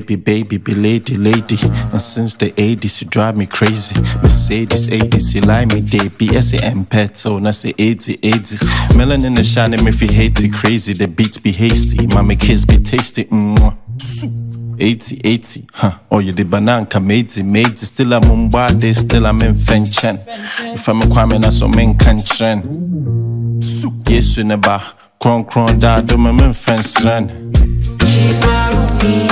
baby, be lady. And since the 80s, you drive me crazy. Mercedes 80s, you lie me, day. BS and pet, so now say 80. Melanin the shining, if you hate it, crazy. The beats be hasty, mommy kids be tasty. 80, Oh, you the banana, made still I'm Mumbai, still I'm in Fenchen. If I'm a Kwame, na so men can trend. Yes, you never. Cron, dad, do my men friends run. She's my roomie.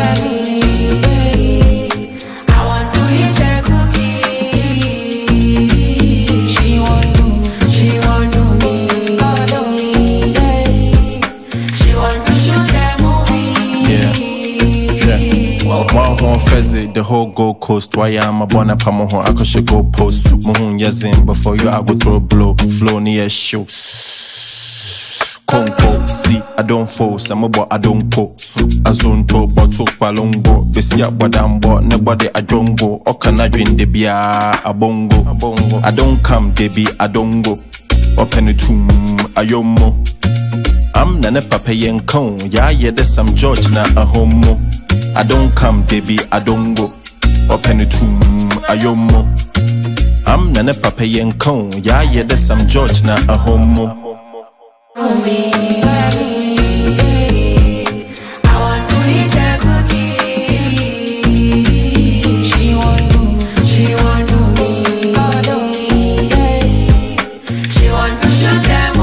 I want to eat her cookie. She won't do me. She want to shoot that movie. Yeah. One horn fezzy, the whole Gold Coast. Why I'm a bonnet pamo, I could go post. Mohun yazin, before you I go throw blow. Flow near show. Conco, see, I don't force, I'm a boy, I don't go. I zone to, but talk palongo. Besi up what I'm bought, nobody I don't go. Or can I drink the beer, a bongo. I don't come, Debbie, I don't go. Or can you tomb, a yomo. I'm nana papa yen cone, yeah, there's some George, na a homo. I don't come, Debbie, I don't go. Or can you tomb, a yomo. I'm nana papa yen cone, yeah, there's some George, na a homo. I want to eat her cookie. She won't do me. She want to shoot that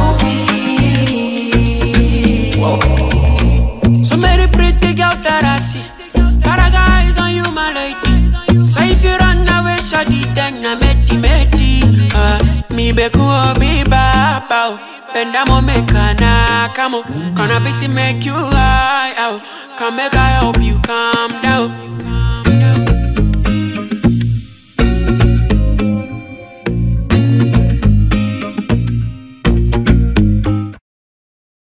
movie. So many pretty girls that I see, but I guys don't you my lady. So if you run away, shawty, then I meti. Me beku obi baba. Bend a make na come on, gonna be make you high out. Come make I help you calm down.